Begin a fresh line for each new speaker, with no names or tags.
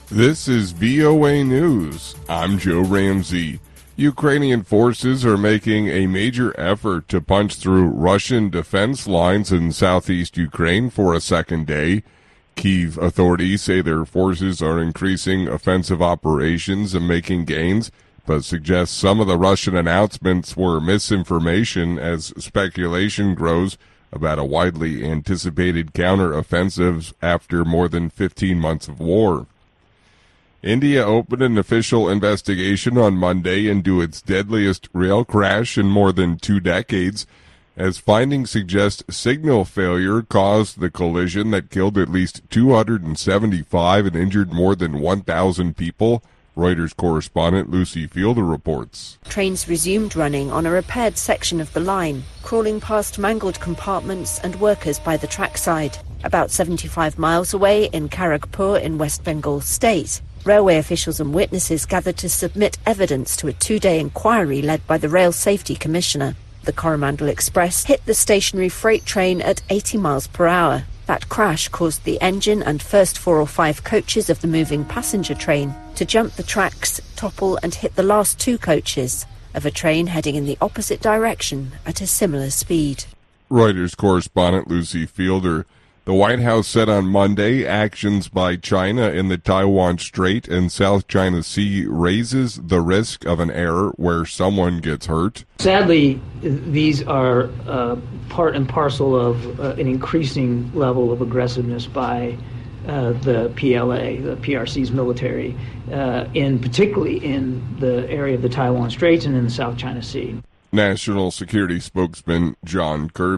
This is VOA News. I'm Joe Ramsey. Ukrainian forces are making a major effort to punch through Russian defense lines in southeast Ukraine for a second day. Kyiv authorities say their forces are increasing offensive operations and making gains, but suggest some of the Russian announcements were misinformation as speculation grows about a widely anticipated counteroffensive after more than 15 months of war. India opened an official investigation on Monday into its deadliest rail crash in more than 2 decades, as findings suggest signal failure caused the collision that killed at least 275 and injured more than 1,000 people. Reuters correspondent Lucy Fielder reports.
Trains resumed running on a repaired section of the line, crawling past mangled compartments and workers by the trackside. About 75 miles away in Kharagpur in West Bengal state, railway officials and witnesses gathered to submit evidence to a 2-day inquiry led by the Rail Safety Commissioner. The Coromandel Express hit the stationary freight train at 80 miles per hour. That crash caused the engine and first 4 or 5 coaches of the moving passenger train to jump the tracks, topple and hit the last 2 coaches of a train heading in the opposite direction at a similar speed.
Reuters correspondent Lucy Fielder. The White House said on Monday actions by China in the Taiwan Strait and South China Sea raises the risk of an error where someone gets hurt.
Sadly, these are part and parcel of an increasing level of aggressiveness by the PLA, the PRC's military, particularly in the area of the Taiwan Straits and in the South China Sea.
National Security spokesman John Kirby